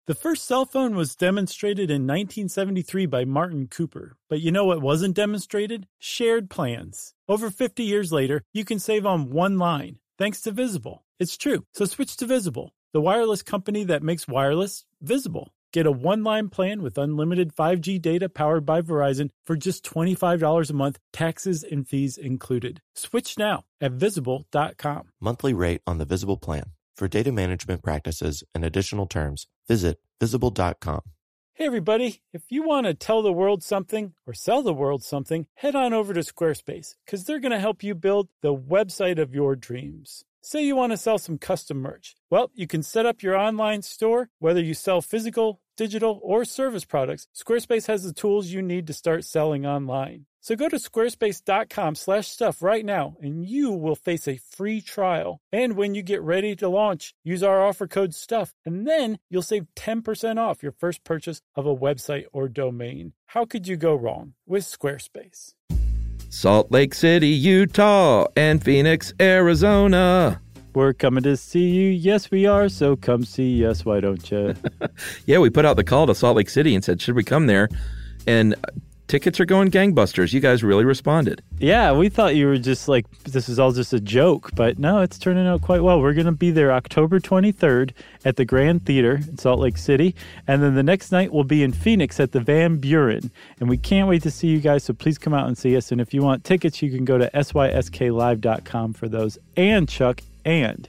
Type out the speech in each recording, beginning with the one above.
The first cell phone was demonstrated in 1973 by Martin Cooper. But you know what wasn't demonstrated? Shared plans. Over 50 years later, you can save on one line, thanks to Visible. It's true, so switch to Visible, the wireless company that makes wireless visible. Get a one-line plan with unlimited 5G data powered by Verizon for just $25 a month, taxes and fees included. Switch now at Visible.com. Monthly rate on the Visible plan. For data management practices and additional terms, visit Visible.com. Hey everybody, if you want to tell the world something or sell the world something, head on over to Squarespace, because they're going to help you build the website of your dreams. Say you want to sell some custom merch. Well, you can set up your online store, whether you sell physical, digital, or service products. Squarespace has the tools you need to start selling online. So go to squarespace.com/stuff right now, and you will face a free trial. And when you get ready to launch, use our offer code STUFF, and then you'll save 10% off your first purchase of a website or domain. How could you go wrong with Squarespace? Salt Lake City, Utah, and Phoenix, Arizona. We're coming to see you. Yes, we are. So come see us. Why don't you? Yeah, we put out the call to Salt Lake City and said, should we come there? And tickets are going gangbusters. You guys really responded. Yeah, we thought you were just like, this is all just a joke. But no, it's turning out quite well. We're going to be there October 23rd at the Grand Theater in Salt Lake City. And then the next night we'll be in Phoenix at the Van Buren. And we can't wait to see you guys. So please come out and see us. And if you want tickets, you can go to sysklive.com for those. And Chuck, and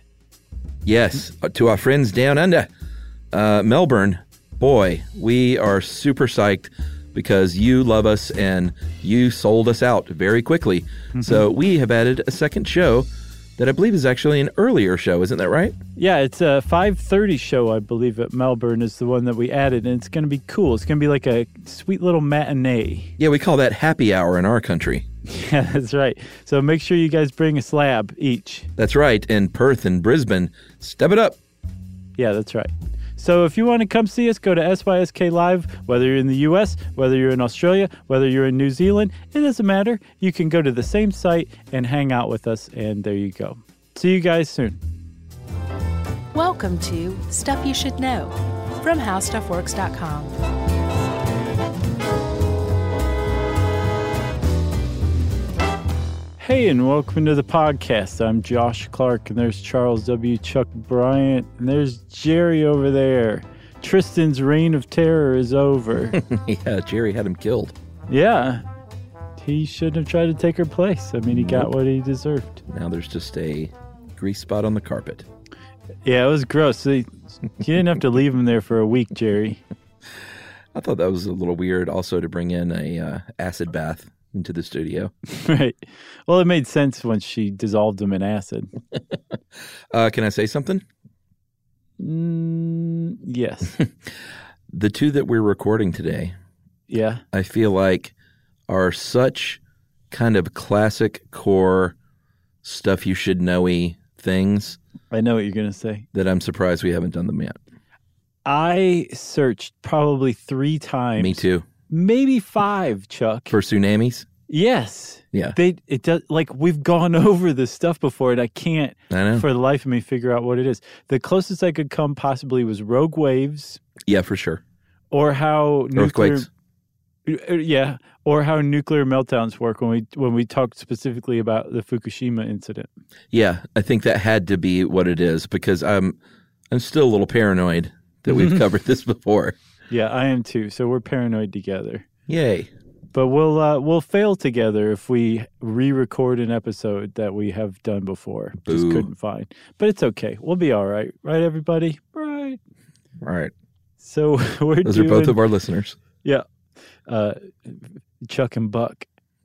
yes, to our friends down under, Melbourne, boy, we are super psyched because you love us and you sold us out very quickly. Mm-hmm. So we have added a second show that I believe is actually an earlier show. Isn't that right? Yeah, it's a 5:30 show, I believe, at Melbourne is the one that we added. And it's going to be cool. It's going to be like a sweet little matinee. Yeah, we call that happy hour in our country. Yeah, that's right. So make sure you guys bring a slab each. That's right. In Perth and Brisbane, step it up. Yeah, that's right. So if you want to come see us, go to SYSK Live, whether you're in the U.S., whether you're in Australia, whether you're in New Zealand, it doesn't matter. You can go to the same site and hang out with us, and there you go. See you guys soon. Welcome to Stuff You Should Know from HowStuffWorks.com. Hey, and welcome to the podcast. I'm Josh Clark, and there's Charles W. Chuck Bryant, and there's Jerry over there. Tristan's reign of terror is over. Yeah, Jerry had him killed. Yeah. He shouldn't have tried to take her place. I mean, he got what he deserved. Now there's just a grease spot on the carpet. Yeah, it was gross. You didn't have to leave him there for a week, Jerry. I thought that was a little weird also to bring in a acid bath into the studio. Right. Well, it made sense once she dissolved him in acid. Can I say something? Yes. The two that we're recording today, yeah, I feel like are such kind of classic core stuff you should know-y things. I know what you're going to say. That I'm surprised we haven't done them yet. I searched probably 3 times. Me too. Maybe 5, Chuck. For tsunamis? Yes. Yeah. It does, like, we've gone over this stuff before, and I can't, for the life of me, figure out what it is. The closest I could come possibly was rogue waves. Yeah, for sure. Or how earthquakes. Yeah. Or how nuclear meltdowns work when we talked specifically about the Fukushima incident. Yeah, I think that had to be what it is because I'm still a little paranoid that we've covered this before. Yeah, I am too. So we're paranoid together. Yay. But we'll fail together if we re-record an episode that we have done before. Boo. Just couldn't find. But it's okay. We'll be all right. Right, everybody? Right. All right. So Those are both of our listeners. Yeah. Chuck and Buck.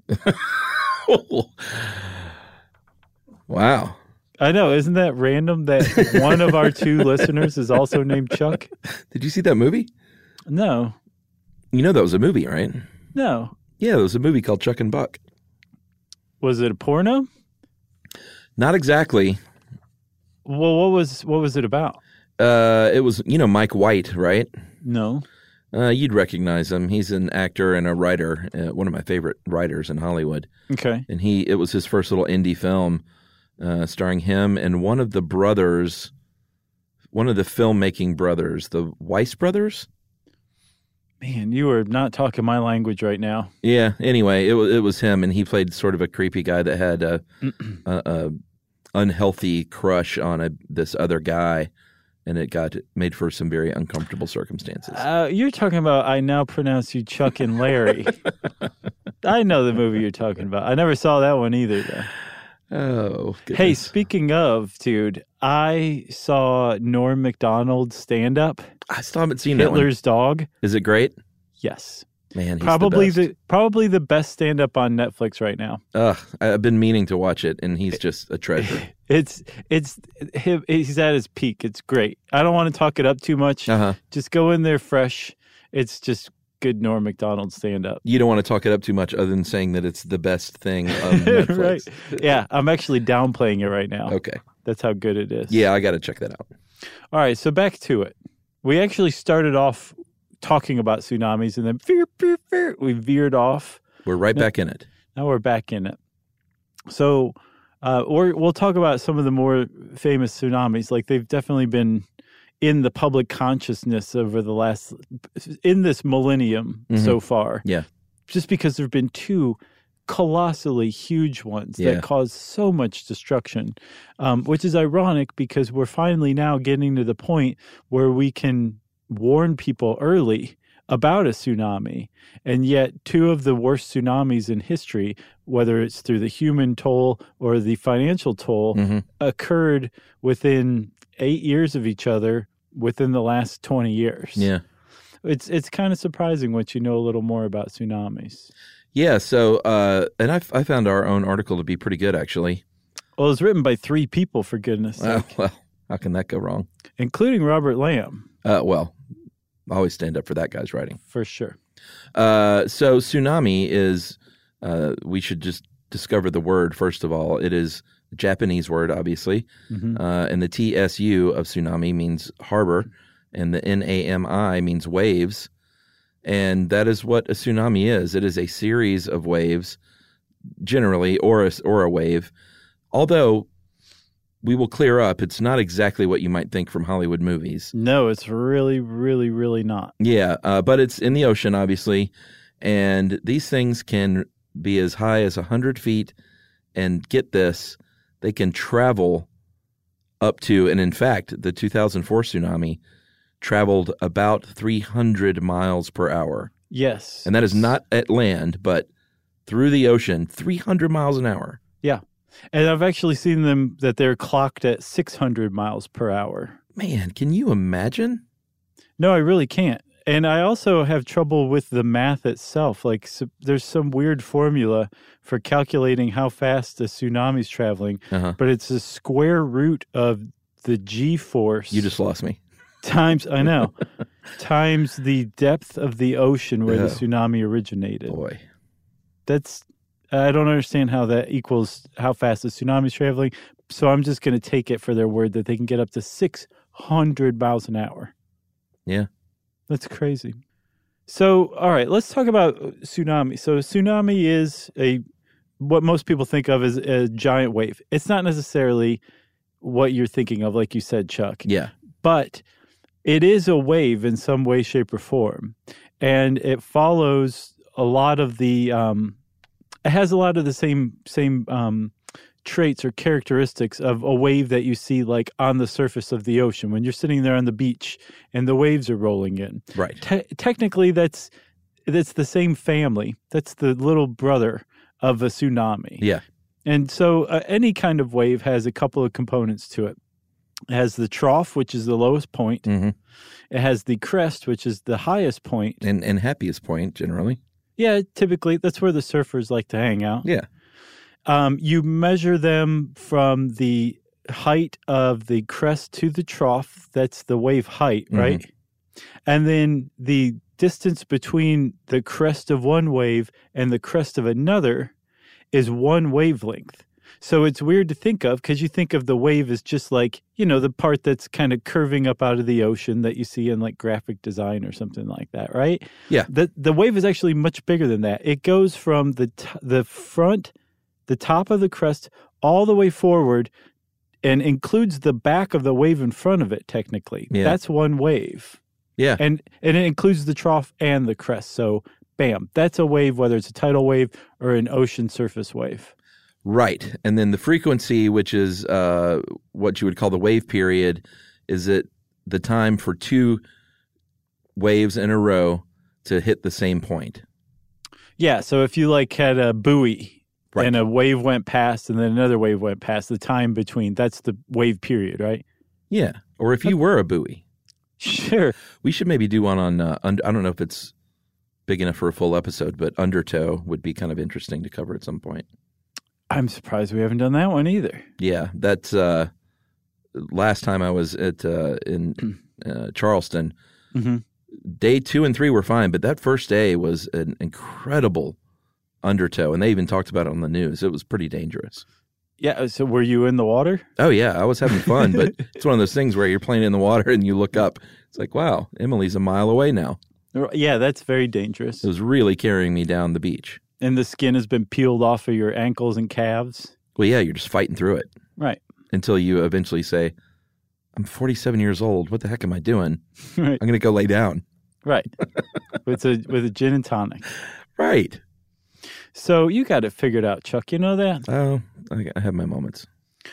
Wow. I know. Isn't that random that one of our 2 listeners is also named Chuck? Did you see that movie? No. You know that was a movie, right? No. Yeah, there was a movie called Chuck and Buck. Was it a porno? Not exactly. Well, what was it about? It was, Mike White, right? No. You'd recognize him. He's an actor and a writer, one of my favorite writers in Hollywood. Okay. And it was his first little indie film starring him and one of the brothers one of the filmmaking brothers, the Weiss brothers. Man, you are not talking my language right now. Yeah. Anyway, it was him, and he played sort of a creepy guy that had a unhealthy crush on this other guy, and it got made for some very uncomfortable circumstances. You're talking about I Now Pronounce You Chuck and Larry. I know the movie you're talking about. I never saw that one either, though. Oh, goodness. Hey, speaking of, dude, I saw Norm Macdonald's stand-up. I still haven't seen that one. Hitler's Dog. Is it great? Yes. Man, he's probably the best. Probably the best stand-up on Netflix right now. I've been meaning to watch it, and he's just a treasure. It's him. He's at his peak. It's great. I don't want to talk it up too much. Just go in there fresh. It's just good Norm Macdonald stand-up. You don't want to talk it up too much other than saying that it's the best thing of Netflix. Right. Yeah, I'm actually downplaying it right now. Okay. That's how good it is. Yeah, I got to check that out. All right, so back to it. We actually started off talking about tsunamis, and then we veered off. We're right back in it. Now we're back in it. So we'll talk about some of the more famous tsunamis. Like, they've definitely been in the public consciousness over in this millennium so far. Yeah. Just because there have been two colossally huge ones that cause so much destruction, which is ironic because we're finally now getting to the point where we can warn people early about a tsunami. And yet two of the worst tsunamis in history, whether it's through the human toll or the financial toll, occurred within 8 years of each other within the last 20 years. Yeah. It's kind of surprising once you know a little more about tsunamis. Yeah, so, and I found our own article to be pretty good, actually. Well, it was written by 3 people, for goodness sake. Well, how can that go wrong? Including Robert Lamb. Well, I always stand up for that guy's writing. For sure. So tsunami is, we should just discover the word, first of all. It is a Japanese word, obviously. And the TSU of tsunami means harbor, and the NAMI means waves. And that is what a tsunami is. It is a series of waves, generally, or a wave. Although, we will clear up, it's not exactly what you might think from Hollywood movies. No, it's really, really, really not. Yeah, but it's in the ocean, obviously. And these things can be as high as 100 feet. And get this, they can travel up to, and in fact, the 2004 tsunami traveled about 300 miles per hour. Yes. And that is not at land, but through the ocean, 300 miles an hour. Yeah. And I've actually seen them that they're clocked at 600 miles per hour. Man, can you imagine? No, I really can't. And I also have trouble with the math itself. Like, there's some weird formula for calculating how fast a tsunami's traveling, but it's the square root of the G-force. You just lost me. Times the depth of the ocean where the tsunami originated. Boy. I don't understand how that equals how fast the tsunami's traveling, so I'm just going to take it for their word that they can get up to 600 miles an hour. Yeah. That's crazy. So, all right, let's talk about tsunami. So, tsunami is what most people think of as a giant wave. It's not necessarily what you're thinking of, like you said, Chuck. Yeah. But it is a wave in some way, shape, or form. And it follows a lot of the it has a lot of the same traits or characteristics of a wave that you see like on the surface of the ocean when you're sitting there on the beach and the waves are rolling in. Right. Technically, that's the same family. That's the little brother of a tsunami. Yeah. And so any kind of wave has a couple of components to it. It has the trough, which is the lowest point. Mm-hmm. It has the crest, which is the highest point. And happiest point, generally. Yeah, typically. That's where the surfers like to hang out. Yeah. You measure them from the height of the crest to the trough. That's the wave height, right? Mm-hmm. And then the distance between the crest of one wave and the crest of another is one wavelength. So it's weird to think of because you think of the wave as just like, the part that's kind of curving up out of the ocean that you see in like graphic design or something like that, right? Yeah. The wave is actually much bigger than that. It goes from the top of the crest all the way forward and includes the back of the wave in front of it, technically. Yeah. That's one wave. Yeah. And it includes the trough and the crest. So, bam, that's a wave, whether it's a tidal wave or an ocean surface wave. Right. And then the frequency, which is what you would call the wave period, is it the time for two waves in a row to hit the same point. Yeah, so if you like had a buoy Right. and a wave went past and then another wave went past, the time between, that's the wave period, right? Yeah. Or if you were a buoy. Sure. We should maybe do one on, I don't know if it's big enough for a full episode, but undertow would be kind of interesting to cover at some point. I'm surprised we haven't done that one either. Yeah, that's last time I was at in Charleston. Mm-hmm. Day 2 and 3 were fine, but that first day was an incredible undertow, and they even talked about it on the news. It was pretty dangerous. Yeah, so were you in the water? Oh, yeah, I was having fun, but it's one of those things where you're playing in the water and you look up. It's like, wow, Emily's a mile away now. Yeah, that's very dangerous. It was really carrying me down the beach. And the skin has been peeled off of your ankles and calves. Well, yeah, you're just fighting through it. Right. Until you eventually say, I'm 47 years old. What the heck am I doing? Right. I'm going to go lay down. Right. with a gin and tonic. Right. So you got it figured out, Chuck. You know that? Oh, I have my moments.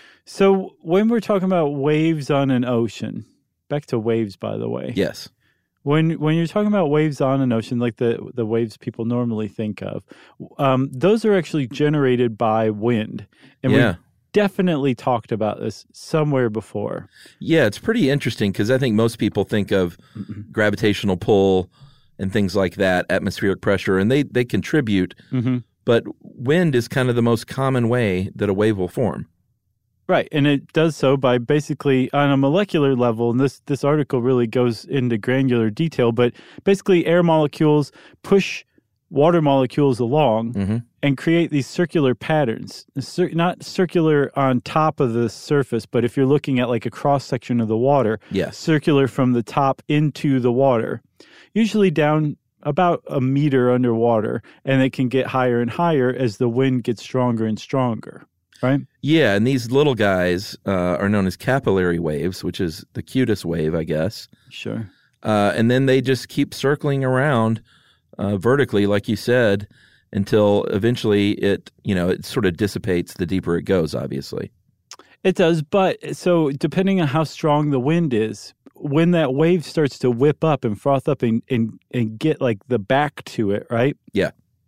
So when we're talking about waves on an ocean, back to waves, by the way. Yes. When you're talking about waves on an ocean, like the waves people normally think of, those are actually generated by wind. And we definitely talked about this somewhere before. Yeah, it's pretty interesting because I think most people think of gravitational pull and things like that, atmospheric pressure, and they contribute. Mm-hmm. But wind is kind of the most common way that a wave will form. Right, and it does so by basically on a molecular level, and this article really goes into granular detail, but basically air molecules push water molecules along and create these circular patterns. Not circular on top of the surface, but if you're looking at like a cross-section of the water, circular from the top into the water, usually down about a meter underwater, and it can get higher and higher as the wind gets stronger and stronger. Right? Yeah, and these little guys are known as capillary waves, which is the cutest wave, I guess. Sure. And then they just keep circling around vertically, like you said, until eventually it sort of dissipates the deeper it goes, obviously. It does, but so depending on how strong the wind is, when that wave starts to whip up and froth up and get like the back to it, right? Yeah.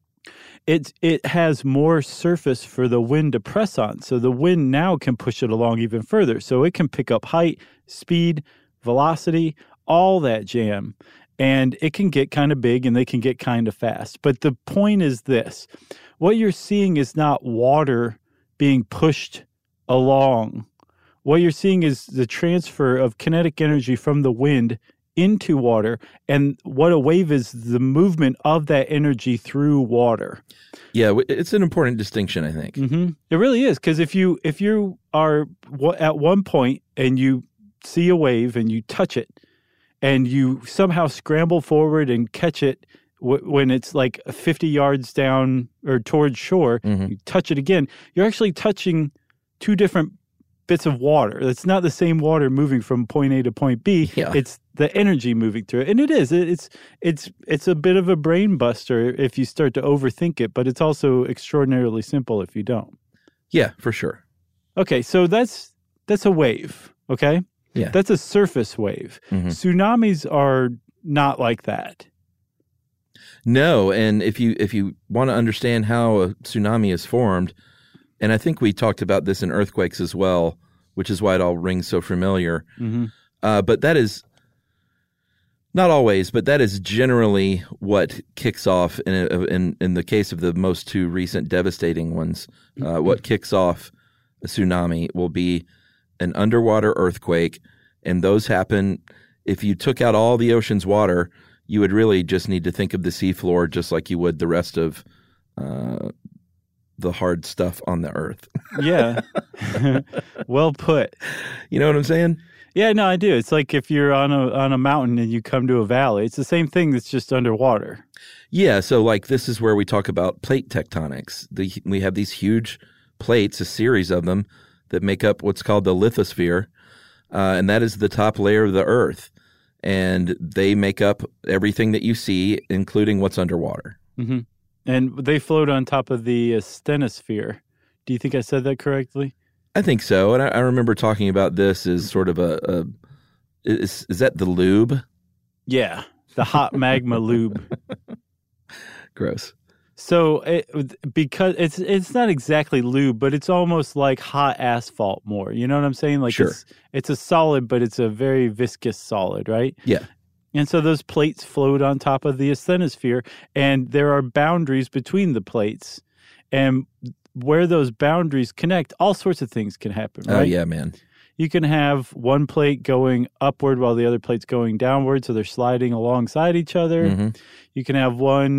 It has more surface for the wind to press on. So the wind now can push it along even further. So it can pick up height, speed, velocity, all that jam. And it can get kind of big and they can get kind of fast. But the point is this. What you're seeing is not water being pushed along. What you're seeing is the transfer of kinetic energy from the wind into water, and what a wave is the movement of that energy through water. Yeah, it's an important distinction, I think. Mm-hmm. It really is, because if you are at one point and you see a wave and you touch it and you somehow scramble forward and catch it when it's like 50 yards down or towards shore, you touch it again, you're actually touching two different bits of water. It's not the same water moving from point A to point B. Yeah. It's the energy moving through it. And it is. It's a bit of a brain buster if you start to overthink it, but it's also extraordinarily simple if you don't. Yeah, for sure. Okay, so that's a wave, okay? Yeah. That's a surface wave. Tsunamis are not like that. No, and if you want to understand how a tsunami is formed, and I think we talked about this in earthquakes as well, which is why it all rings so familiar. But that is not always, but that is generally what kicks off in the case of the most two recent devastating ones. What kicks off a tsunami will be an underwater earthquake, and those happen. If you took out all the ocean's water, you would really just need to think of the seafloor just like you would the rest of the hard stuff on the earth. Yeah. Well put. You know what I'm saying? Yeah, no, I do. It's like if you're on a mountain and you come to a valley. It's the same thing that's just underwater. Yeah, so like this is where we talk about plate tectonics. We have these huge plates, a series of them, that make up what's called the lithosphere, and that is the top layer of the Earth. And they make up everything that you see, including what's underwater. Mm-hmm. And they float on top of the asthenosphere. Do you think I said that correctly? I think so. And I remember talking about this as sort of is that the lube? Yeah, the hot magma lube. Gross. So because it's not exactly lube, but it's almost like hot asphalt more. You know what I'm saying? Like sure. It's a solid, but it's a very viscous solid, right? Yeah. And so those plates float on top of the asthenosphere, and there are boundaries between the plates. And where those boundaries connect, all sorts of things can happen, right? Oh, yeah, man. You can have one plate going upward while the other plate's going downward, so they're sliding alongside each other. Mm-hmm. You can have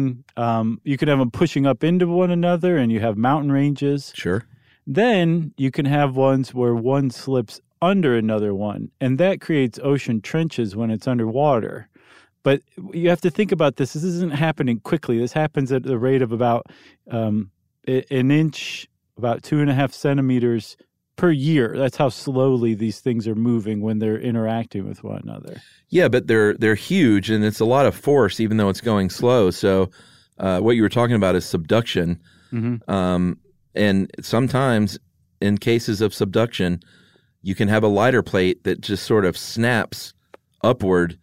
you can have them pushing up into one another, and you have mountain ranges. Sure. Then you can have ones where one slips under another one, and that creates ocean trenches when it's underwater. But you have to think about this. This isn't happening quickly. This happens at the rate of about an inch, about 2.5 centimeters per year. That's how slowly these things are moving when they're interacting with one another. Yeah, but they're huge, and it's a lot of force, even though it's going slow. So what you were talking about is subduction. Mm-hmm. And sometimes in cases of subduction, you can have a lighter plate that just sort of snaps upward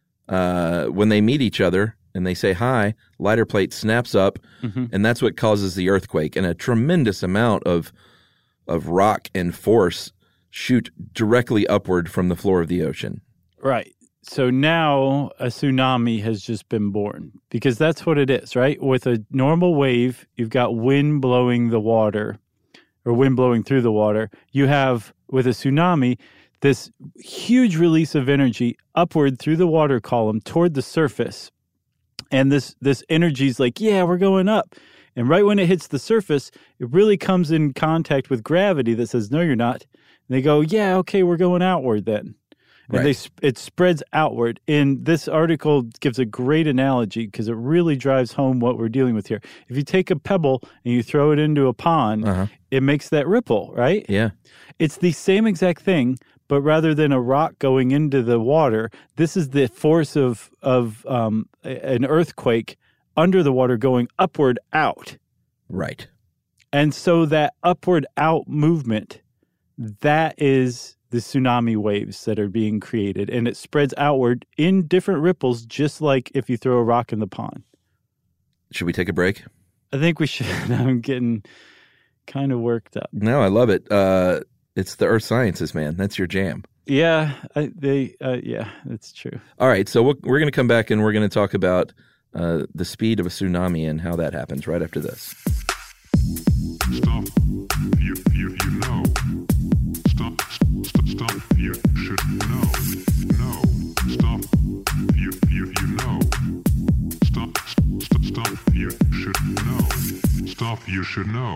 when they meet each other and they say hi. Lighter plate snaps up, mm-hmm. and that's what causes the earthquake. And a tremendous amount of rock and force shoot directly upward from the floor of the ocean. Right. So now a tsunami has just been born, because that's what it is, right? With a normal wave, you've got wind blowing the water, or wind blowing through the water. You have, with a tsunami, this huge release of energy upward through the water column toward the surface. And this energy is like, yeah, we're going up. And right when it hits the surface, it really comes in contact with gravity that says, no, you're not. And they go, yeah, okay, we're going outward then. And right. It spreads outward. And this article gives a great analogy because it really drives home what we're dealing with here. If you take a pebble and you throw it into a pond, uh-huh. It makes that ripple, right? Yeah. It's the same exact thing, but rather than a rock going into the water, this is the force of an earthquake under the water going upward out. Right. And so that upward out movement, that is the tsunami waves that are being created. And it spreads outward in different ripples, just like if you throw a rock in the pond. Should we take a break? I think we should. I'm getting kind of worked up. No, I love it. It's the earth sciences, man. That's your jam. Yeah, yeah, that's true. All right, so we're going to come back and we're going to talk about the speed of a tsunami and how that happens right after this. Stuff you know. Stuff you should know. No. Stuff you know. Stuff you should know. Stuff you should know.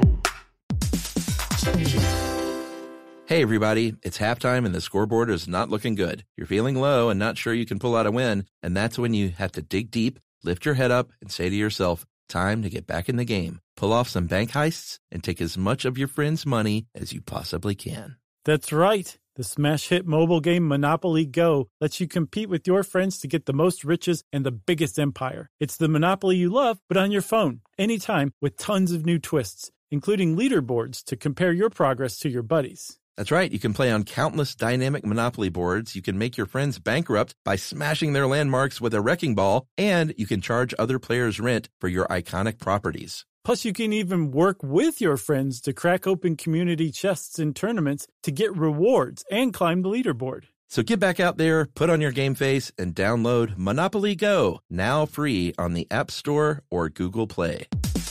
Hey, everybody, it's halftime and the scoreboard is not looking good. You're feeling low and not sure you can pull out a win, and that's when you have to dig deep, lift your head up, and say to yourself, time to get back in the game. Pull off some bank heists and take as much of your friends' money as you possibly can. That's right. The smash hit mobile game Monopoly Go lets you compete with your friends to get the most riches and the biggest empire. It's the Monopoly you love, but on your phone, anytime, with tons of new twists, including leaderboards to compare your progress to your buddies. That's right. You can play on countless dynamic Monopoly boards. You can make your friends bankrupt by smashing their landmarks with a wrecking ball, and you can charge other players rent for your iconic properties. Plus, you can even work with your friends to crack open community chests in tournaments to get rewards and climb the leaderboard. So get back out there, put on your game face, and download Monopoly Go, now free on the App Store or Google Play.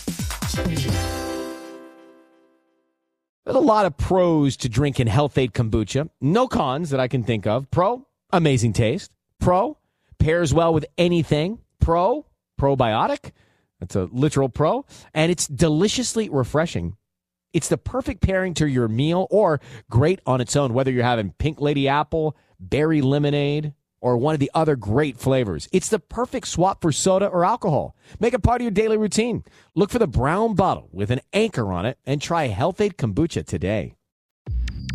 There's a lot of pros to drinking Health-Ade kombucha. No cons that I can think of. Pro, amazing taste. Pro, pairs well with anything. Pro, probiotic. That's a literal pro. And it's deliciously refreshing. It's the perfect pairing to your meal or great on its own, whether you're having pink lady apple, berry lemonade, or one of the other great flavors. It's the perfect swap for soda or alcohol. Make it part of your daily routine. Look for the brown bottle with an anchor on it and try Health-Ade kombucha today.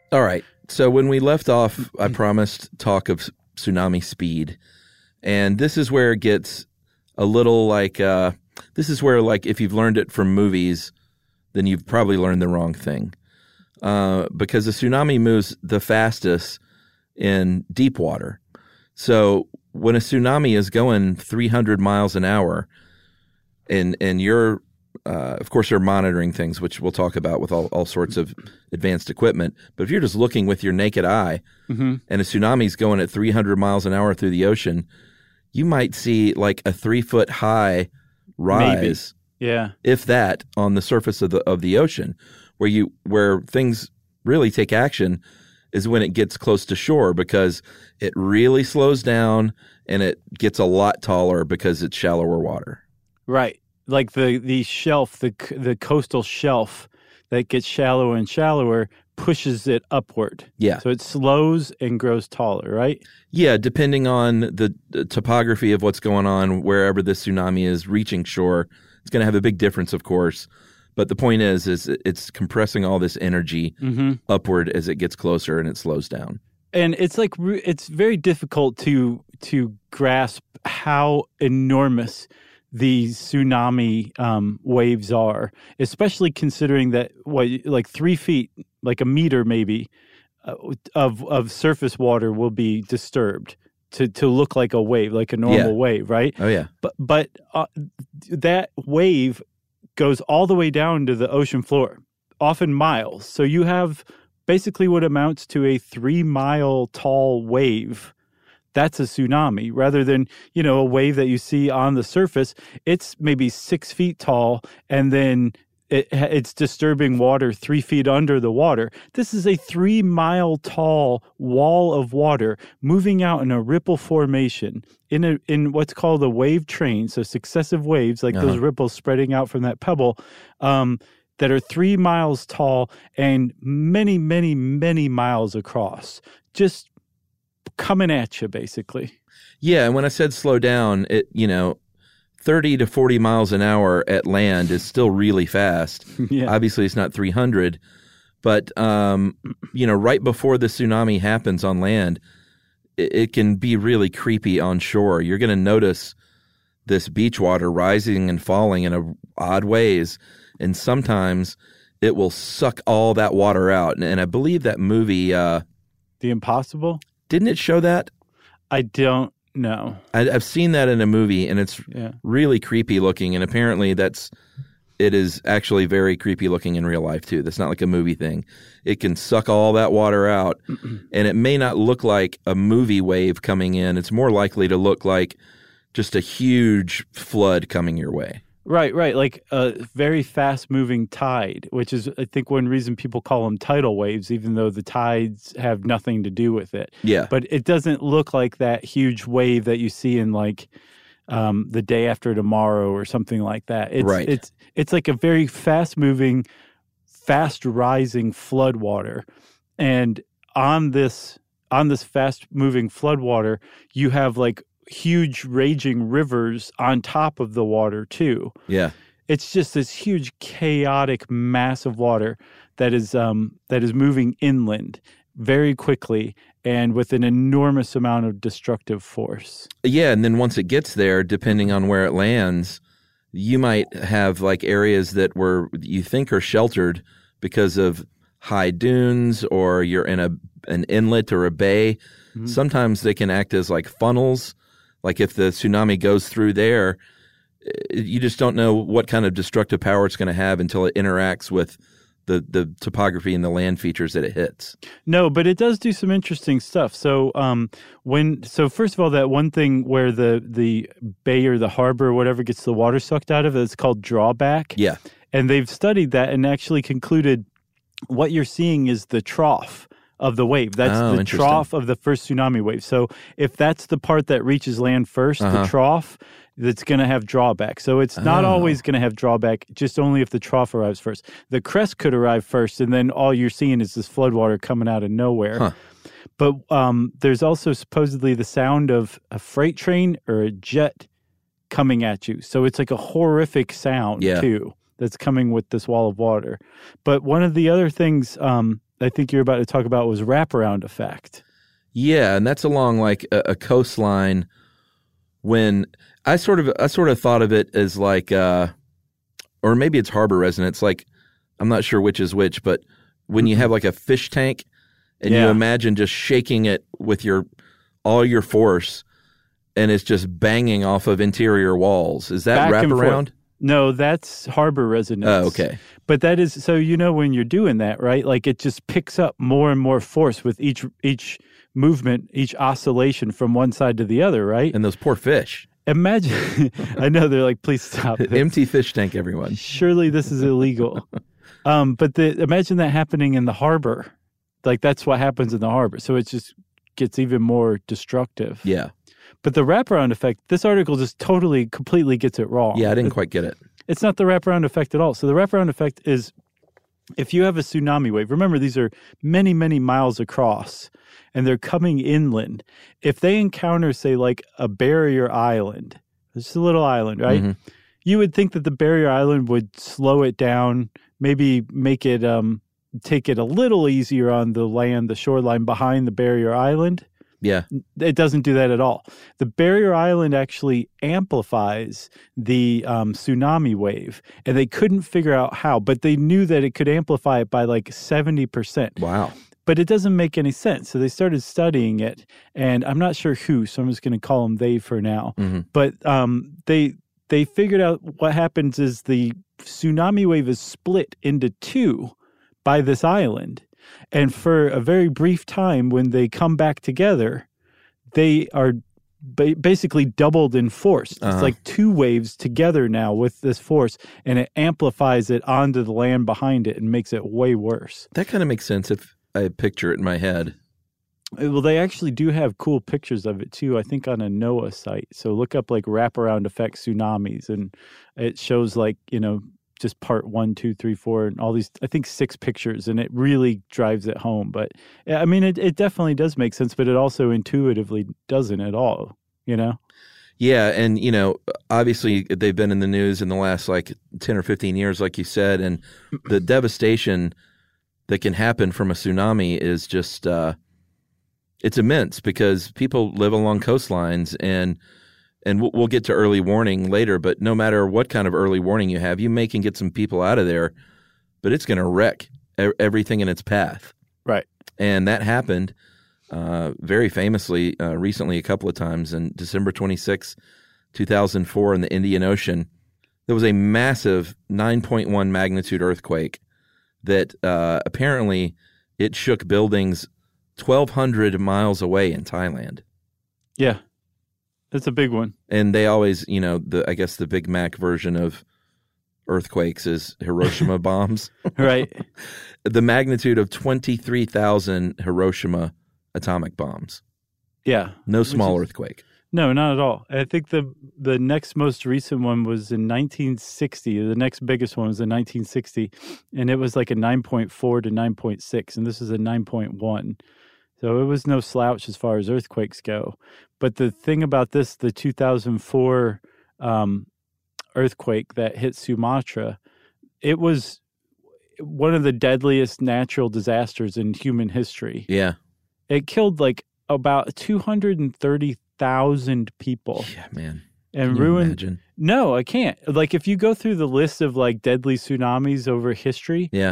All right. So when we left off, I promised talk of tsunami speed. And this is where it gets a little like, this is where, like, if you've learned it from movies, then you've probably learned the wrong thing. Because a tsunami moves the fastest in deep water. So when a tsunami is going 300 miles an hour, and you're, of course, they're monitoring things, which we'll talk about with all sorts of advanced equipment. But if you're just looking with your naked eye and a tsunami's going at 300 miles an hour through the ocean, you might see like a 3-foot high rise, Yeah. if that, on the surface of the ocean. Where things really take action is when it gets close to shore, because it really slows down and it gets a lot taller because it's shallower water. Right. Like the shelf, the coastal shelf that gets shallower and shallower pushes it upward. Yeah. So it slows and grows taller, right? Yeah, depending on the topography of what's going on, wherever the tsunami is reaching shore, it's going to have a big difference, of course. But the point is it's compressing all this energy upward as it gets closer and it slows down. And it's like it's very difficult to grasp how enormous these tsunami waves are, especially considering that like 3 feet, like a meter maybe, of surface water will be disturbed to look like a wave, like a normal wave, right? Oh yeah. But that wave goes all the way down to the ocean floor, often miles. So you have basically what amounts to a 3-mile tall wave. That's a tsunami, rather than, a wave that you see on the surface. It's maybe 6 feet tall, and then it's disturbing water 3 feet under the water. This is a 3-mile tall wall of water moving out in a ripple formation in what's called a wave train. So successive waves, like those ripples spreading out from that pebble, that are 3 miles tall and many, many, many miles across. Just coming at you, basically. Yeah, and when I said slow down, 30 to 40 miles an hour at land is still really fast. Yeah. Obviously, it's not 300, but right before the tsunami happens on land, it can be really creepy on shore. You're going to notice this beach water rising and falling in odd ways, and sometimes it will suck all that water out. And I believe that movie, The Impossible? Didn't it show that? I don't know. I've seen that in a movie, and it's really creepy looking. And apparently, it is actually very creepy looking in real life too. That's not like a movie thing. It can suck all that water out, and it may not look like a movie wave coming in. It's more likely to look like just a huge flood coming your way. Right. Like a very fast-moving tide, which is, I think, one reason people call them tidal waves, even though the tides have nothing to do with it. Yeah. But it doesn't look like that huge wave that you see in, like, The Day After Tomorrow or something like that. It's like a very fast-moving, fast-rising floodwater. And on this fast-moving floodwater, you have, like, huge raging rivers on top of the water too. Yeah. It's just this huge chaotic mass of water that is moving inland very quickly and with an enormous amount of destructive force. Yeah, and then once it gets there, depending on where it lands, you might have like areas that you think are sheltered because of high dunes, or you're in an inlet or a bay. Mm-hmm. Sometimes they can act as like funnels. Like if the tsunami goes through there, you just don't know what kind of destructive power it's going to have until it interacts with the topography and the land features that it hits. No, but it does do some interesting stuff. So first of all, that one thing where the bay or the harbor or whatever gets the water sucked out of it, it's called drawback. Yeah. And they've studied that and actually concluded what you're seeing is the trough of the wave. That's the trough of the first tsunami wave. So if that's the part that reaches land first, the trough, that's going to have drawback. So it's not always going to have drawback, just only if the trough arrives first. The crest could arrive first, and then all you're seeing is this floodwater coming out of nowhere. Huh. But there's also supposedly the sound of a freight train or a jet coming at you. So it's like a horrific sound, too, that's coming with this wall of water. But one of the other things I think you're about to talk about was wraparound effect. Yeah, and that's along like a coastline. When I sort of thought of it as like, or maybe it's harbor resonance. Like, I'm not sure which is which, but when you have like a fish tank and you imagine just shaking it with all your force, and it's just banging off of interior walls. Is that wraparound? No, that's harbor resonance. Oh, okay. But that is, so when you're doing that, right? Like it just picks up more and more force with each movement, each oscillation from one side to the other, right? And those poor fish. Imagine, I know they're like, please stop. Empty fish tank, everyone. Surely this is illegal. But imagine that happening in the harbor. Like that's what happens in the harbor. So it just gets even more destructive. Yeah. But the wraparound effect, this article just completely gets it wrong. Yeah, I didn't quite get it. It's not the wraparound effect at all. So the wraparound effect is if you have a tsunami wave, remember these are many, many miles across, and they're coming inland. If they encounter, say, like a barrier island, just a little island, right? Mm-hmm. You would think that the barrier island would slow it down, maybe make it take it a little easier on the land, the shoreline behind the barrier island. Yeah. It doesn't do that at all. The barrier island actually amplifies the tsunami wave, and they couldn't figure out how, but they knew that it could amplify it by like 70%. Wow. But it doesn't make any sense. So they started studying it, and I'm not sure who, so I'm just going to call them they for now. Mm-hmm. But they figured out what happens is the tsunami wave is split into two by this island. And for a very brief time, when they come back together, they are basically doubled in force. It's like two waves together now with this force, and it amplifies it onto the land behind it and makes it way worse. That kind of makes sense if I picture it in my head. Well, they actually do have cool pictures of it, too, I think on a NOAA site. So look up like wraparound effect tsunamis, and it shows like, just part 1, 2, 3, 4, and all these, I think 6 pictures, and it really drives it home. But I mean, it definitely does make sense, but it also intuitively doesn't at all, Yeah. And, obviously they've been in the news in the last like 10 or 15 years, like you said, and the devastation that can happen from a tsunami is just, it's immense because people live along coastlines and we'll get to early warning later, but no matter what kind of early warning you have, you can get some people out of there, but it's going to wreck everything in its path. Right. And that happened very famously recently a couple of times. In December 26, 2004 in the Indian Ocean, there was a massive 9.1 magnitude earthquake that apparently it shook buildings 1,200 miles away in Thailand. Yeah. That's a big one. And they always, I guess the Big Mac version of earthquakes is Hiroshima bombs. Right. The magnitude of 23,000 Hiroshima atomic bombs. Yeah. No small earthquake. No, not at all. I think the next most recent one was in 1960. The next biggest one was in 1960, and it was like a 9.4 to 9.6, and this is a 9.1. So it was no slouch as far as earthquakes go. But the thing about this, the 2004 earthquake that hit Sumatra, it was one of the deadliest natural disasters in human history. Yeah. It killed like about 230,000 people. Yeah, man. And Can you ruined. imagine? No, I can't. Like if you go through the list of like deadly tsunamis over history. Yeah.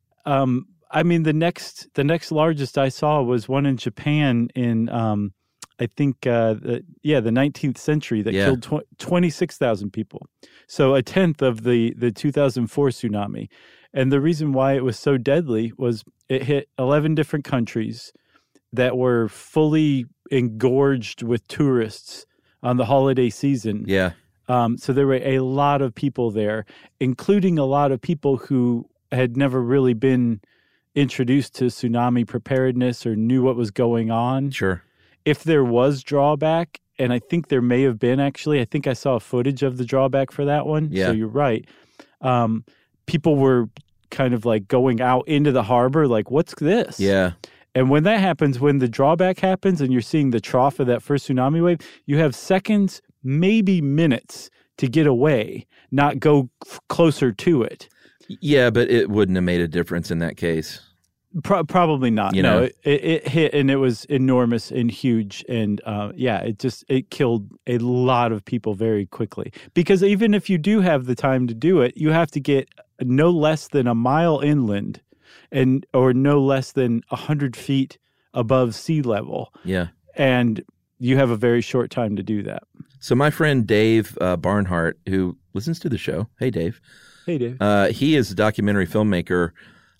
I mean, the next largest I saw was one in Japan in, I think, the 19th century that killed 26,000 people. So a tenth of the 2004 tsunami. And the reason why it was so deadly was it hit 11 different countries that were fully engorged with tourists on the holiday season. Yeah. So there were a lot of people there, including a lot of people who had never really been introduced to tsunami preparedness or knew what was going on. Sure. If there was drawback, and I think there may have been actually, I think I saw footage of the drawback for that one. Yeah. So you're right. People were kind of like going out into the harbor like, what's this? Yeah. And when that happens, when the drawback happens and you're seeing the trough of that first tsunami wave, you have seconds, maybe minutes to get away, not go closer to it. Yeah, but it wouldn't have made a difference in that case. Probably not. You know? No, it hit and it was enormous and huge. And it killed a lot of people very quickly. Because even if you do have the time to do it, you have to get no less than a mile inland or no less than 100 feet above sea level. Yeah. And you have a very short time to do that. So my friend Dave Barnhart, who listens to the show, hey, Dave. Hey, Dave. He is a documentary filmmaker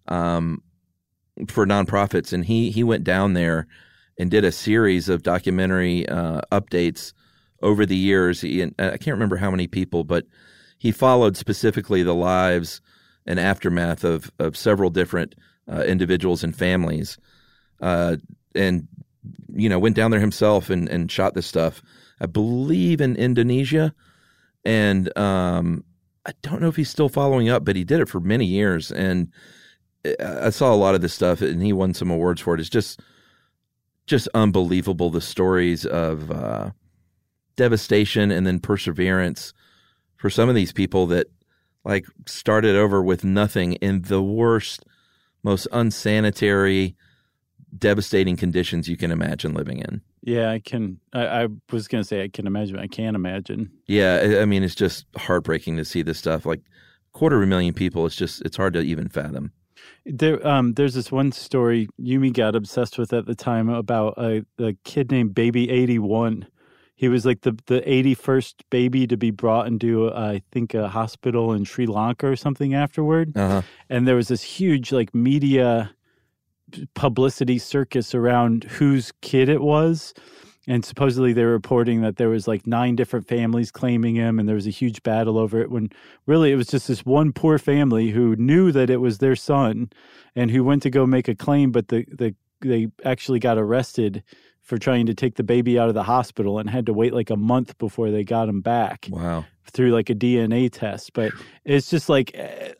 for nonprofits, and he went down there and did a series of documentary updates over the years. I can't remember how many people, but he followed specifically the lives and aftermath of several different individuals and families, and went down there himself and shot this stuff. I believe in Indonesia, and I don't know if he's still following up, but he did it for many years, and I saw a lot of this stuff, and he won some awards for it. It's just unbelievable, the stories of devastation and then perseverance for some of these people that like started over with nothing in the worst, most unsanitary, devastating conditions you can imagine living in. Yeah, I can. I was going to say I can imagine. I can't imagine. Yeah, I mean, it's just heartbreaking to see this stuff. Like 250,000 people, it's hard to even fathom. There's this one story Yumi got obsessed with at the time about a kid named Baby 81. He was like the 81st baby to be brought into, I think, a hospital in Sri Lanka or something afterward. Uh-huh. And there was this huge like media publicity circus around whose kid it was. And supposedly they were reporting that there was like 9 different families claiming him, and there was a huge battle over it, when really it was just this one poor family who knew that it was their son and who went to go make a claim, but they actually got arrested for trying to take the baby out of the hospital and had to wait like a month before they got him back. Wow. Through like a DNA test. But it's just like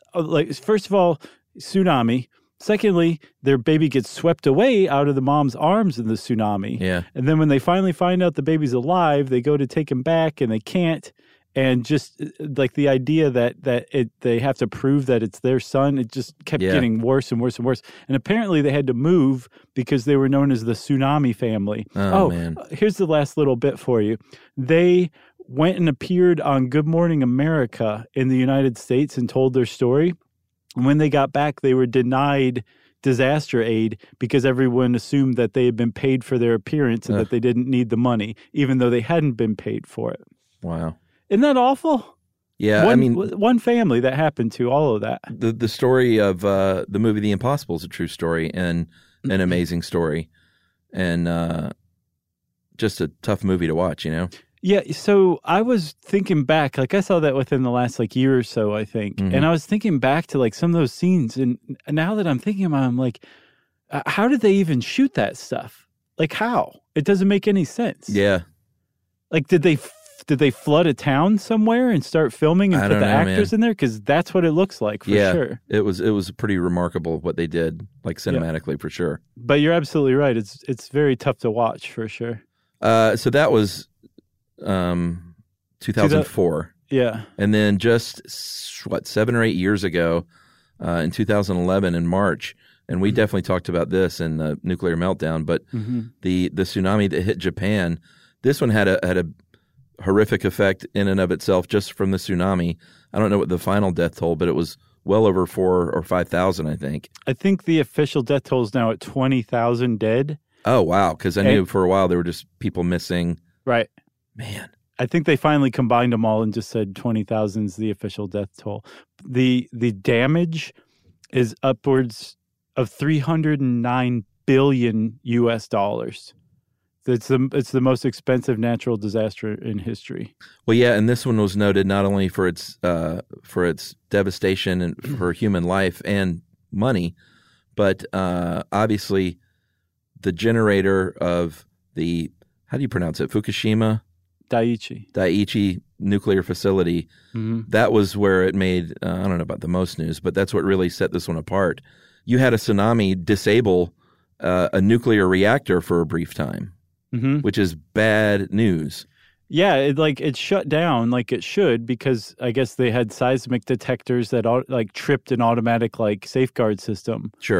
first of all, tsunami. Secondly, their baby gets swept away out of the mom's arms in the tsunami. Yeah. And then when they finally find out the baby's alive, they go to take him back and they can't. And just like the idea that they have to prove that it's their son, it just kept getting worse and worse and worse. And apparently they had to move because they were known as the Tsunami family. Oh man. Here's the last little bit for you. They went and appeared on Good Morning America in the United States and told their story. And when they got back, they were denied disaster aid because everyone assumed that they had been paid for their appearance and that they didn't need the money, even though they hadn't been paid for it. Wow. Isn't that awful? Yeah, one family that happened to all of that. The story of the movie The Impossible is a true story and an amazing story, and just a tough movie to watch, Yeah, so I was thinking back, like I saw that within the last like year or so, I think. Mm-hmm. And I was thinking back to like some of those scenes, and now that I'm thinking about it, I'm like, how did they even shoot that stuff? Like how? It doesn't make any sense. Yeah. Like did they flood a town somewhere and start filming and put the actors in there? Because that's what it looks like for sure. It was pretty remarkable what they did, like cinematically for sure. But you're absolutely right. It's very tough to watch for sure. So that was 2004. Yeah. And then just 7 or 8 years ago, in 2011 in March, and we definitely talked about this in the nuclear meltdown, but the tsunami that hit Japan, this one had a horrific effect in and of itself just from the tsunami. I don't know what the final death toll, but it was well over 4,000 or 5,000, I think. I think the official death toll is now at 20,000 dead. Oh, wow. Because I knew for a while there were just people missing. Right. Man. I think they finally combined them all and just said 20,000 is the official death toll. The damage is upwards of $309 billion US. It's the most expensive natural disaster in history. Well, yeah, and this one was noted not only for its devastation and for human life and money, but obviously the generator of the, how do you pronounce it, Fukushima? Daiichi nuclear facility. Mm-hmm. That was where it made, I don't know about the most news, but that's what really set this one apart. You had a tsunami disable a nuclear reactor for a brief time. Mm-hmm. Which is bad news. Yeah, it shut down like it should because I guess they had seismic detectors that tripped an automatic safeguard system. Sure.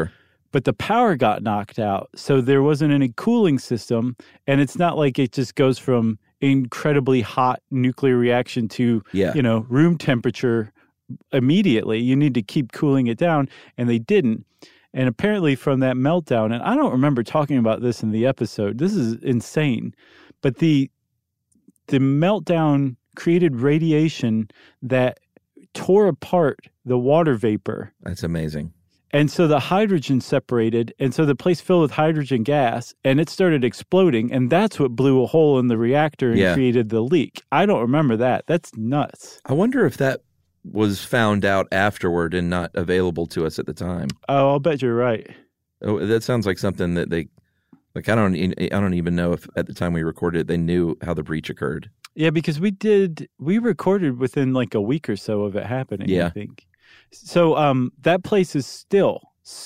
but the power got knocked out. So there wasn't any cooling system. And it's not like it just goes from incredibly hot nuclear reaction to, room temperature immediately. You need to keep cooling it down. And they didn't. And apparently from that meltdown, and I don't remember talking about this in the episode. This is insane. But the meltdown created radiation that tore apart the water vapor. That's amazing. And so the hydrogen separated, and so the place filled with hydrogen gas, and it started exploding, and that's what blew a hole in the reactor and created the leak. I don't remember that. That's nuts. I wonder if that was found out afterward and not available to us at the time. Oh, I'll bet you're right. Oh, that sounds like something that they, like, I don't even know if at the time we recorded it, they knew how the breach occurred. Yeah, because we recorded within like a week or so of it happening, I think. So that place is still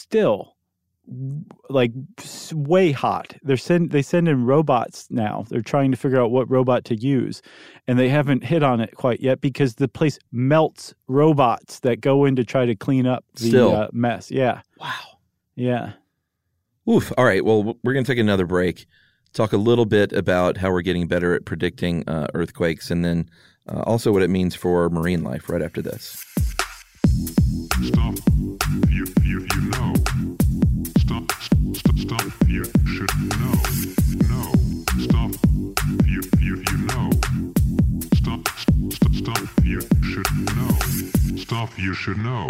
like way hot. They send in robots now. They're trying to figure out what robot to use, and they haven't hit on it quite yet because the place melts robots that go in to try to clean up the mess. Yeah. Wow. Yeah. Oof. All right. Well, we're going to take another break. Talk a little bit about how we're getting better at predicting earthquakes, and then also what it means for marine life right after this. Stuff you know. Stuff you should know. No. Stuff you know. Stuff you should know. Stuff you should know.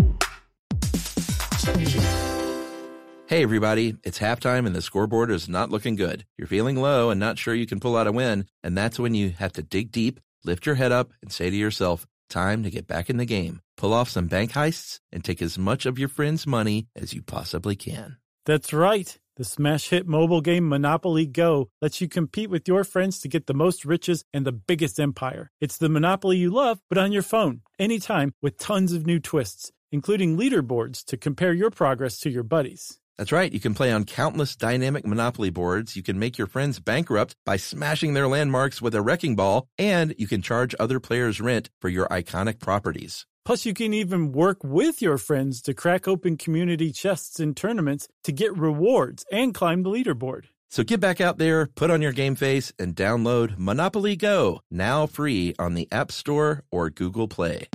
Hey, everybody, it's halftime and the scoreboard is not looking good. You're feeling low and not sure you can pull out a win, and that's when you have to dig deep, lift your head up, and say to yourself, time to get back in the game. Pull off some bank heists and take as much of your friends' money as you possibly can. That's right. The smash hit mobile game Monopoly Go lets you compete with your friends to get the most riches and the biggest empire. It's the Monopoly you love, but on your phone, anytime, with tons of new twists, including leaderboards to compare your progress to your buddies. That's right. You can play on countless dynamic Monopoly boards. You can make your friends bankrupt by smashing their landmarks with a wrecking ball, and you can charge other players rent for your iconic properties. Plus, you can even work with your friends to crack open community chests in tournaments to get rewards and climb the leaderboard. So get back out there, put on your game face, and download Monopoly Go, now free on the App Store or Google Play.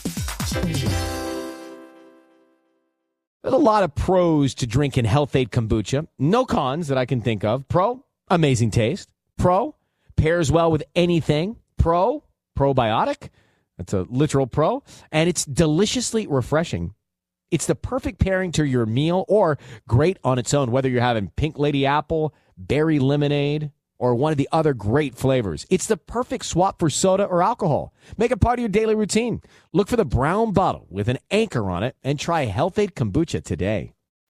There's a lot of pros to drinking Health-Ade kombucha. No cons that I can think of. Pro, amazing taste. Pro, pairs well with anything. Pro, probiotic. That's a literal pro. And it's deliciously refreshing. It's the perfect pairing to your meal or great on its own, whether you're having pink lady apple, berry lemonade, or one of the other great flavors. It's the perfect swap for soda or alcohol. Make it part of your daily routine. Look for the brown bottle with an anchor on it and try Health-Ade kombucha today.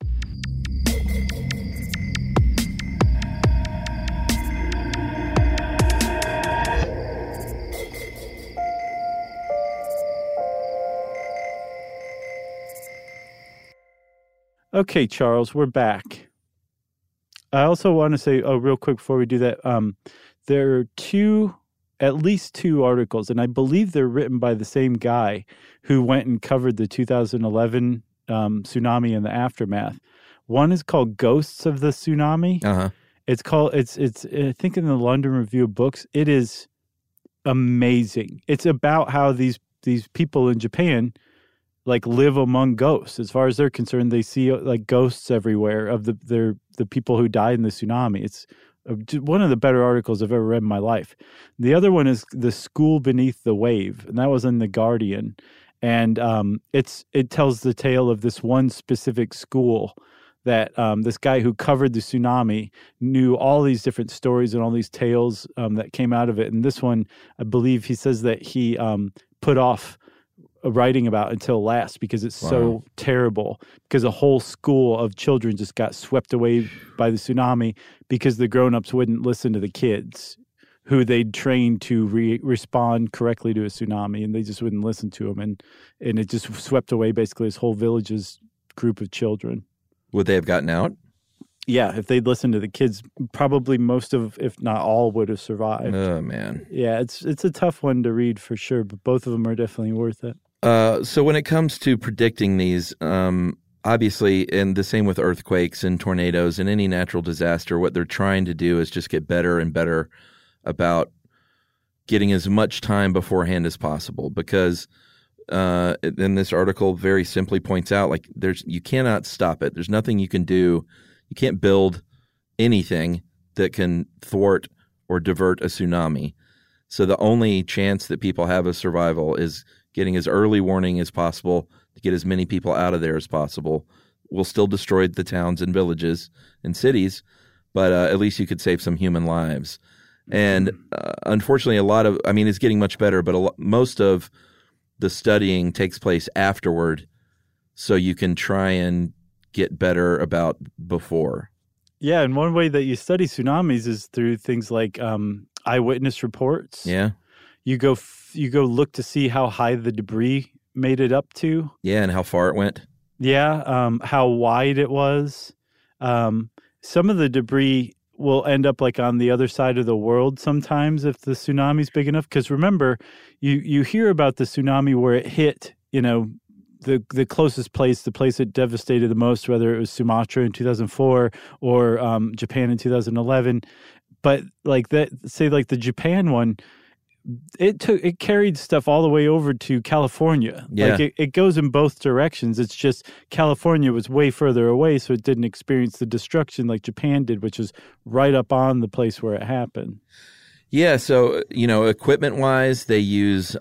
Okay, Charles, we're back. I also want to say, real quick before we do that, there are at least two articles, and I believe they're written by the same guy who went and covered the 2011 tsunami and the aftermath. One is called Ghosts of the Tsunami. Uh-huh. It's I think in the London Review of Books. It is amazing. It's about how these people in Japan like live among ghosts. As far as they're concerned, they see like ghosts everywhere of the people who died in the tsunami. It's one of the better articles I've ever read in my life. The other one is The School Beneath the Wave, and that was in The Guardian. And it tells the tale of this one specific school that this guy who covered the tsunami knew all these different stories and all these tales that came out of it. And this one, I believe he says that he put off writing about until last because it's so terrible, because a whole school of children just got swept away by the tsunami because the grown-ups wouldn't listen to the kids who they'd trained to respond correctly to a tsunami, and they just wouldn't listen to them, and it just swept away basically this whole village's group of children. Would they have gotten out? Yeah, if they'd listened to the kids, probably most of, if not all, would have survived. Oh, man. Yeah, it's a tough one to read for sure, but both of them are definitely worth it. So when it comes to predicting these, obviously, and the same with earthquakes and tornadoes and any natural disaster, what they're trying to do is just get better and better about getting as much time beforehand as possible, because then this article very simply points out, like, you cannot stop it. There's nothing you can do. You can't build anything that can thwart or divert a tsunami. So the only chance that people have of survival is getting as early warning as possible to get as many people out of there as possible. We'll still destroy the towns and villages and cities, but at least you could save some human lives. And unfortunately, it's getting much better, but most of the studying takes place afterward, so you can try and get better about before. Yeah, and one way that you study tsunamis is through things like eyewitness reports. Yeah. You go look to see how high the debris made it up to. Yeah, and how far it went. Yeah, how wide it was. Some of the debris will end up like on the other side of the world sometimes if the tsunami's big enough. Because remember, you hear about the tsunami where it hit, the closest place, the place that devastated the most, whether it was Sumatra in 2004 or Japan in 2011. But like that, say like the Japan one, it carried stuff all the way over to California. Yeah. Like it goes in both directions. It's just California was way further away, so it didn't experience the destruction like Japan did, which is right up on the place where it happened. Yeah, so, equipment-wise, they use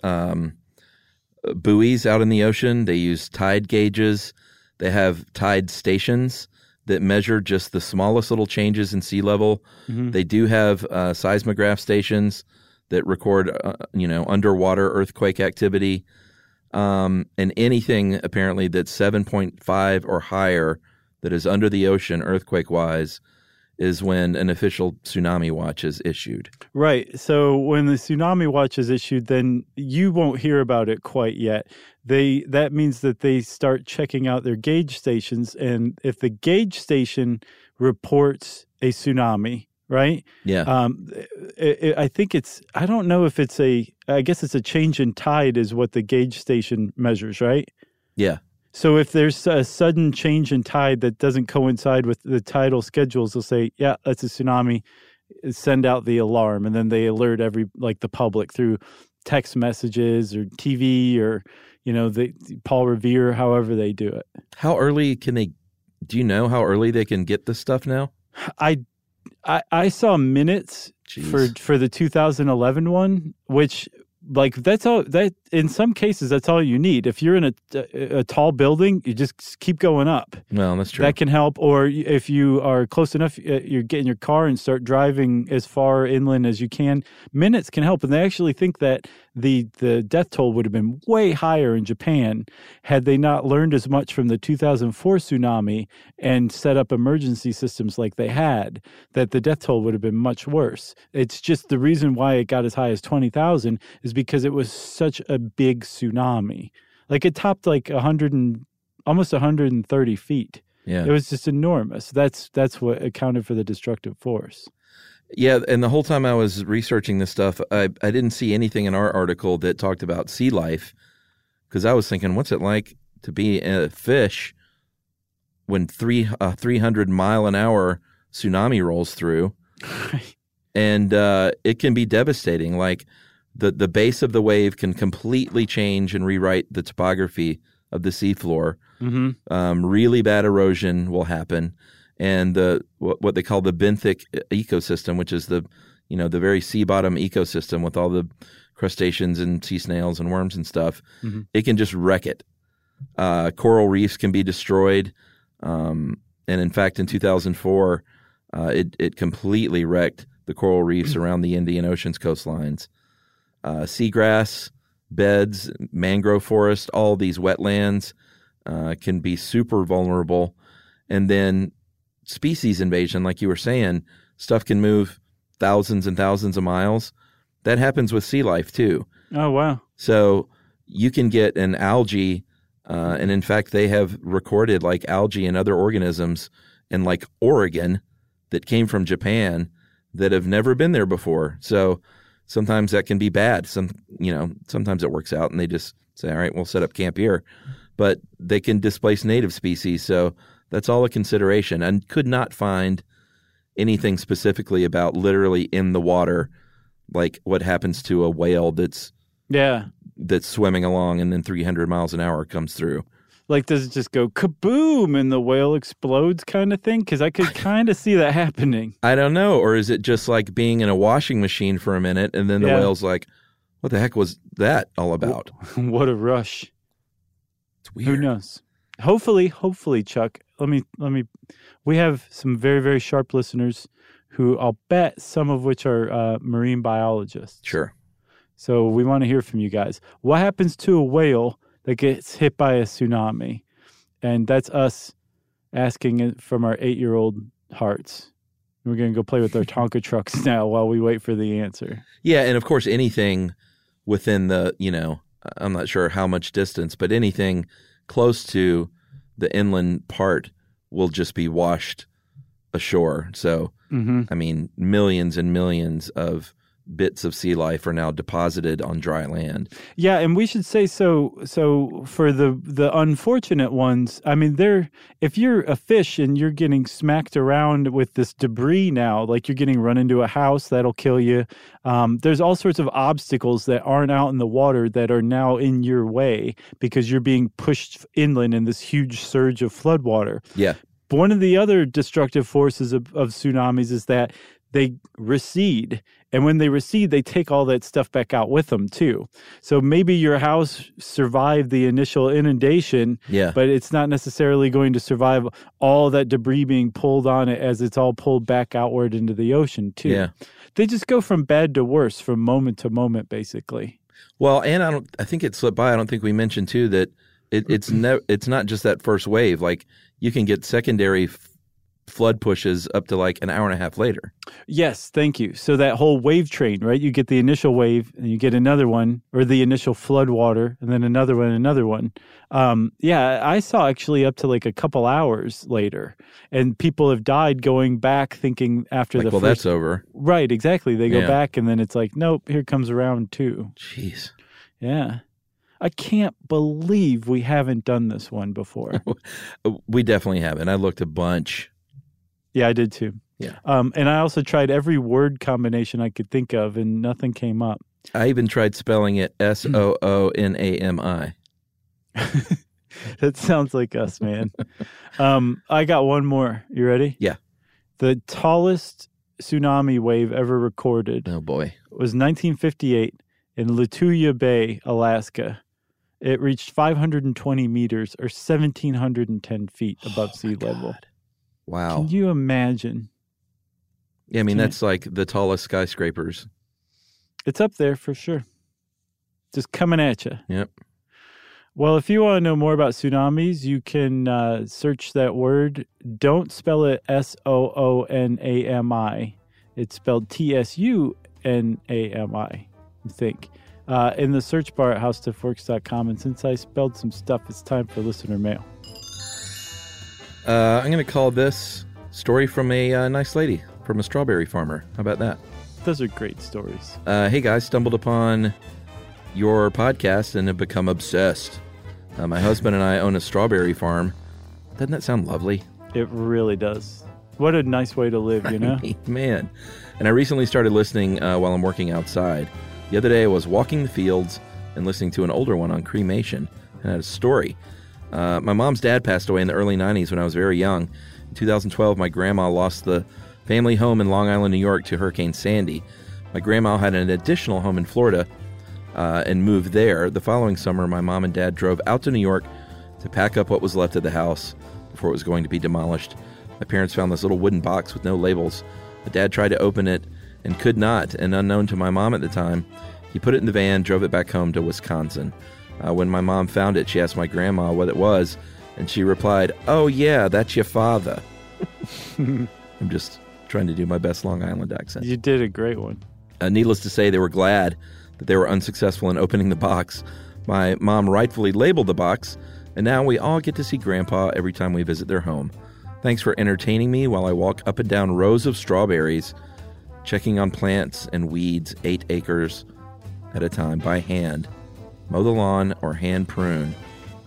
buoys out in the ocean. They use tide gauges. They have tide stations that measure just the smallest little changes in sea level. Mm-hmm. They do have seismograph stations that record, underwater earthquake activity. And anything, apparently, that's 7.5 or higher that is under the ocean earthquake-wise is when an official tsunami watch is issued. Right. So when the tsunami watch is issued, then you won't hear about it quite yet. That means that they start checking out their gauge stations, and if the gauge station reports a tsunami, right? Yeah. I think I don't know if I guess it's a change in tide is what the gauge station measures, right? Yeah. So if there's a sudden change in tide that doesn't coincide with the tidal schedules, they'll say, yeah, that's a tsunami, send out the alarm. And then they alert the public through text messages or TV or, Paul Revere, however they do it. How early do you know how early they can get this stuff now? I saw minutes for the 2011 one, which that's all that in some cases that's all you need. If you're in a tall building, you just keep going up. Well, that's true. That can help. Or if you are close enough, you get in your car and start driving as far inland as you can. Minutes can help. And they actually think that the death toll would have been way higher in Japan had they not learned as much from the 2004 tsunami and set up emergency systems like they had, that the death toll would have been much worse. It's just the reason why it got as high as 20,000 is because it was such a big tsunami. Like it topped like almost 130 feet. Yeah. It was just enormous. That's what accounted for the destructive force. Yeah, and the whole time I was researching this stuff, I didn't see anything in our article that talked about sea life, because I was thinking, what's it like to be a fish when 300-mile-an-hour tsunami rolls through? And it can be devastating. Like the base of the wave can completely change and rewrite the topography of the seafloor. Mm-hmm. Really bad erosion will happen. And what they call the benthic ecosystem, which is the very sea bottom ecosystem with all the crustaceans and sea snails and worms and stuff, mm-hmm. It can just wreck it. Coral reefs can be destroyed, and in fact, in 2004, it completely wrecked the coral reefs around the Indian Ocean's coastlines. Seagrass beds, mangrove forest, all these wetlands can be super vulnerable, and then species invasion, like you were saying, stuff can move thousands and thousands of miles. That happens with sea life too. Oh, wow. So you can get an algae, and in fact, they have recorded like algae and other organisms in like Oregon that came from Japan that have never been there before. So sometimes that can be bad. Sometimes it works out and they just say, all right, we'll set up camp here. but they can displace native species. So that's all a consideration. And could not find anything specifically about literally in the water, like what happens to a whale that's swimming along and then 300 miles an hour comes through. Like, does it just go kaboom and the whale explodes kind of thing? Because I could kind of see that happening. I don't know. Or is it just like being in a washing machine for a minute and then the whale's like, what the heck was that all about? What a rush. It's weird. Who knows? Hopefully, Chuck, we have some very, very sharp listeners who I'll bet some of which are marine biologists. Sure. So we want to hear from you guys. What happens to a whale that gets hit by a tsunami? And that's us asking it from our 8-year-old hearts. We're going to go play with our Tonka trucks now while we wait for the answer. Yeah, and of course anything within the, I'm not sure how much distance, but anything close to the inland part will just be washed ashore. So, I mean, millions and millions of bits of sea life are now deposited on dry land. Yeah, and we should say so for the unfortunate ones, I mean, if you're a fish and you're getting smacked around with this debris now, like you're getting run into a house, that'll kill you. There's all sorts of obstacles that aren't out in the water that are now in your way because you're being pushed inland in this huge surge of floodwater. Yeah. One of the other destructive forces of tsunamis is that they recede. And when they recede, they take all that stuff back out with them, too. So maybe your house survived the initial inundation, but it's not necessarily going to survive all that debris being pulled on it as it's all pulled back outward into the ocean, too. Yeah. They just go from bad to worse from moment to moment, basically. Well, and I think it slipped by. I don't think we mentioned, too, that it's not just that first wave. Like, you can get secondary flood pushes up to like an hour and a half later. Yes, thank you. So that whole wave train, right? You get the initial wave and you get another one, or the initial flood water, and then another one. I saw actually up to like a couple hours later, and people have died going back thinking after like, the well, first... that's over. Right, exactly. They go back and then it's like, nope, here comes round 2. Jeez. Yeah. I can't believe we haven't done this one before. We definitely haven't. I looked a bunch. Yeah, I did too. Yeah. And I also tried every word combination I could think of, and nothing came up. I even tried spelling it Soonami. That sounds like us, man. I got one more. You ready? Yeah. The tallest tsunami wave ever recorded. Oh, boy. Was 1958 in Lituya Bay, Alaska. It reached 520 meters or 1,710 feet above sea level. Wow. Can you imagine? Yeah, I mean, that's like the tallest skyscrapers. It's up there for sure. Just coming at you. Yep. Well, if you want to know more about tsunamis, you can search that word. Don't spell it Soonami. It's spelled Tsunami, I think. In the search bar at howstuffworks.com. And since I spelled some stuff, it's time for listener mail. I'm going to call this story from a nice lady, from a strawberry farmer. How about that? Those are great stories. Hey, guys, stumbled upon your podcast and have become obsessed. My husband and I own a strawberry farm. Doesn't that sound lovely? It really does. What a nice way to live, you know? Man. And I recently started listening while I'm working outside. The other day I was walking the fields and listening to an older one on cremation and had a story. My mom's dad passed away in the early 90s when I was very young. In 2012, my grandma lost the family home in Long Island, New York to Hurricane Sandy. My grandma had an additional home in Florida and moved there. The following summer, my mom and dad drove out to New York to pack up what was left of the house before it was going to be demolished. My parents found this little wooden box with no labels. My dad tried to open it and could not, and unknown to my mom at the time, he put it in the van, drove it back home to Wisconsin. When my mom found it, she asked my grandma what it was, and she replied, "Oh, yeah, that's your father." I'm just trying to do my best Long Island accent. You did a great one. Needless to say, they were glad that they were unsuccessful in opening the box. My mom rightfully labeled the box, and now we all get to see Grandpa every time we visit their home. Thanks for entertaining me while I walk up and down rows of strawberries, checking on plants and weeds 8 acres at a time by hand. Mow the lawn or hand prune.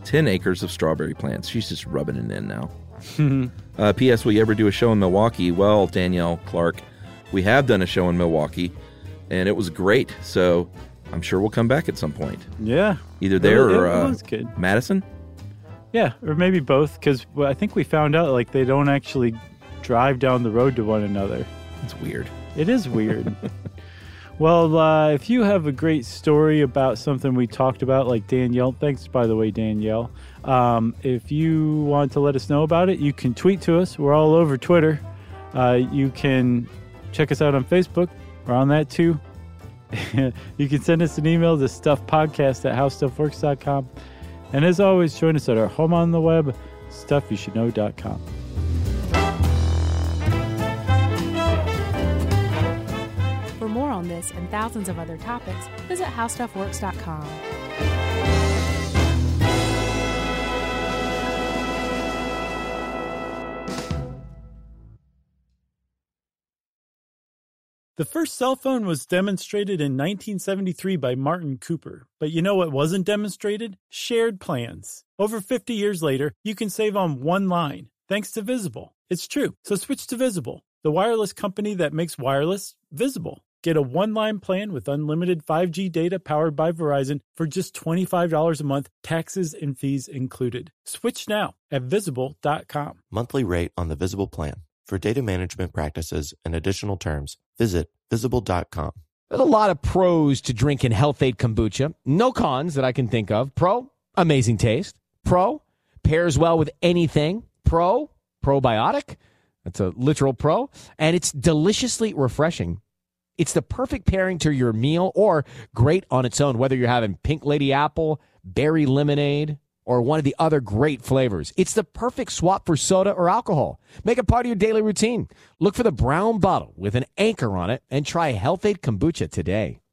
10 acres of strawberry plants. She's just rubbing it in now. P.S. Will you ever do a show in Milwaukee? Well, Danielle Clark, we have done a show in Milwaukee, and it was great. So I'm sure we'll come back at some point. Yeah. Either there or it was good. Madison? Yeah, or maybe both, because I think we found out like they don't actually drive down the road to one another. It's weird. It is weird. Well, if you have a great story about something we talked about, like Danielle, thanks, by the way, Danielle. If you want to let us know about it, you can tweet to us. We're all over Twitter. You can check us out on Facebook. We're on that too. You can send us an email to stuffpodcast@howstuffworks.com. And as always, join us at our home on the web, stuffyoushouldknow.com. For more on this and thousands of other topics, visit howstuffworks.com. The first cell phone was demonstrated in 1973 by Martin Cooper. But you know what wasn't demonstrated? Shared plans. Over 50 years later, you can save on one line, thanks to Visible. It's true, so switch to Visible, the wireless company that makes wireless visible. Get a one-line plan with unlimited 5G data powered by Verizon for just $25 a month, taxes and fees included. Switch now at Visible.com. Monthly rate on the Visible plan. For data management practices and additional terms, visit Visible.com. There's a lot of pros to drinking Health-Ade kombucha. No cons that I can think of. Pro, amazing taste. Pro, pairs well with anything. Pro, probiotic. That's a literal pro. And it's deliciously refreshing. It's the perfect pairing to your meal or great on its own, whether you're having pink lady apple, berry lemonade, or one of the other great flavors. It's the perfect swap for soda or alcohol. Make it part of your daily routine. Look for the brown bottle with an anchor on it and try Health-Ade kombucha today.